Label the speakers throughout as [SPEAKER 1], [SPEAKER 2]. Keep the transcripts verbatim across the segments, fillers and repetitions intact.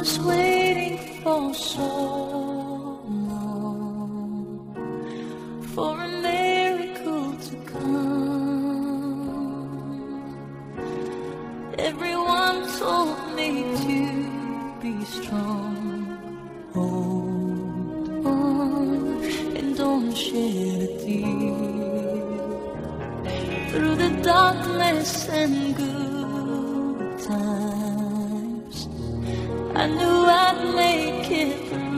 [SPEAKER 1] was waiting for so long for a miracle to come. Everyone told me to be strong, hold on, and don't shed a tear. Through the darkness and good times, I knew I'd make it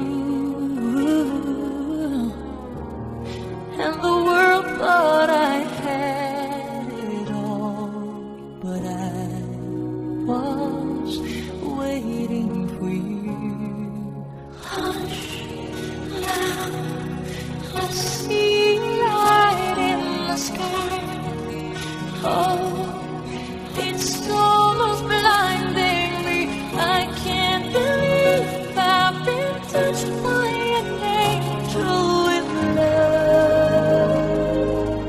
[SPEAKER 1] through, and the world thought I had it all, but I was waiting for you. Hush, now I see light in the sky. Oh, it's almost blinding me. I can't believe I've been touched by an angel with love.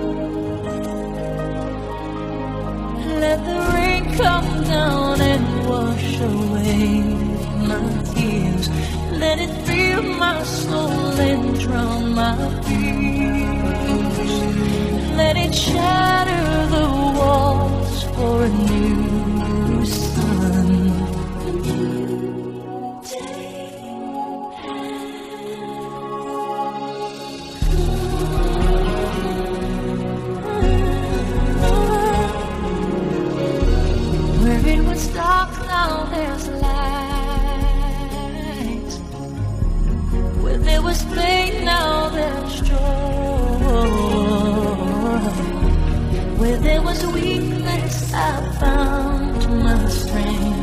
[SPEAKER 1] Let the rain come down and wash away my tears. Let it fill my soul and drown my fears. Let it shatter the walls for a new sun. A new day. Where it was dark, now there's light. Where there was pain, now there's joy. Where there was weakness, I found my strength.